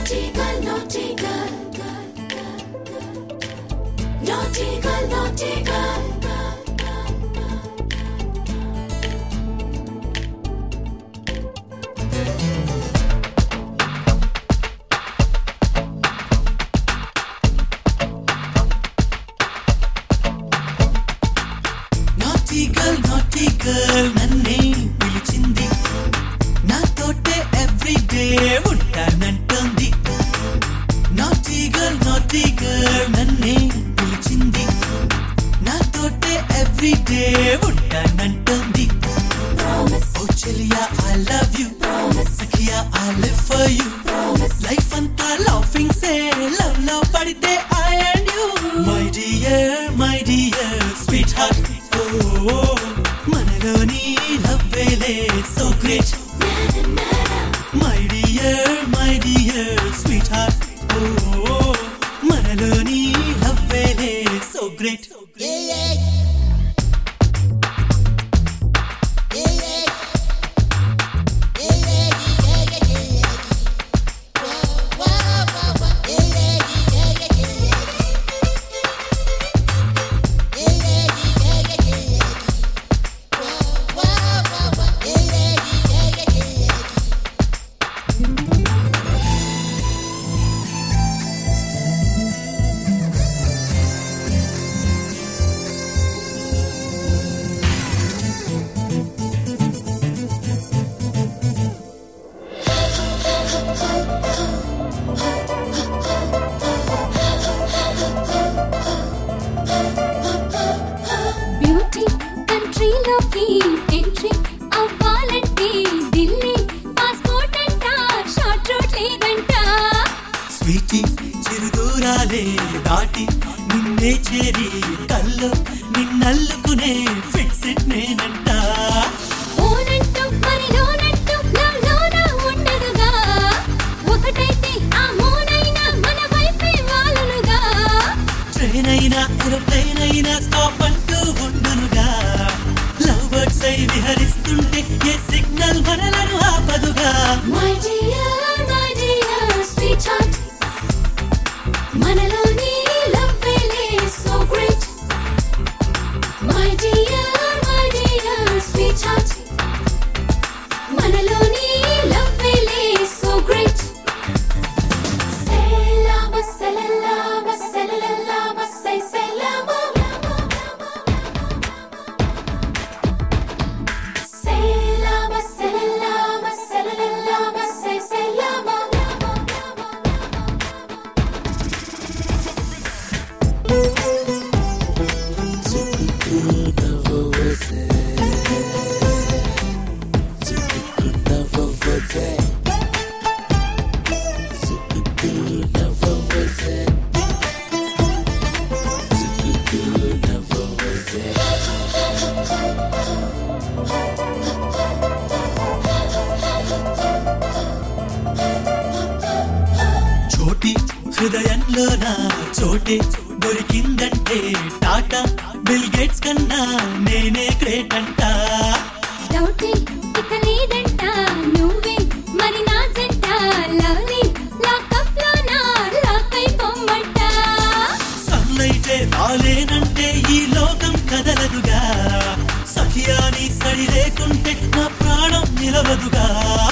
నన్నే పిలిచింది నాతోటే ఎవ్రీడే ఉంటానంటోంది నాటీ గర్ల్ నన్నే పిలిచింది నాతోటే ఎవ్రీడే ఉంటానంటోంది ఓ చెలియా ఐ లవ్ యు సఖియా I live for you life అంతా లాఫింగ్ సే లవ్ లో పడితే I and you my dear sweetheart మనలోని లవ్వేలే so great my dear sweetheart మనలోని లవ్వేలే సో గ్రేట్ ఎంట్రీ అవ్వాలంటే ఢిల్లీ పాస్పోర్ట్ అంట షార్ట్ రూట్ లేదంట స్వీటీ చిరుదూరాలే దాటి నిన్నే చేరి కళ్ళు నిన్నల్లుకునే ఫిక్స్డ్ నేనంట ఓనంటూ మరి లోనంటూ లోన ఉండదుగా ఒకటైతే ఆ మోనైనా మన వైపే వాలునుగా ట్రైన్ అయినా ఏరోప్లేన్ అయినా స్టాప్ అంటూ ఉండునుగా లవర్స్ అయి విహరిస్తుంటే ఏ సిగ్నల్ మనలను ఆపదుగా మై డియర్ స్వీట్ హార్ట్ మనలోని లవ్వేలే so great my dear sweetheart మనలోని లవ్వేలే సో గ్రేట్ సెలామా సెలలామా సెలలామా సై సెలామా సెలామా సెలలామా సెలలామా సై సెలామా చోటి హృదయంలో నా చోటే దొరికిందంటే టాటా బిల్ గేట్స్ కన్నా నేనే గ్రేట్ అంట డౌటే ఇక లేదంట నువ్వే మరి నా జంట లవ్లీ లాకప్ లో నా లాక్ అయిపోమ్మంట సన్లైటే రాలేనంటే ఈ లోకం కదలదుగా సఖియాని సడి లేకుంటే నా ప్రాణం నిలవదుగా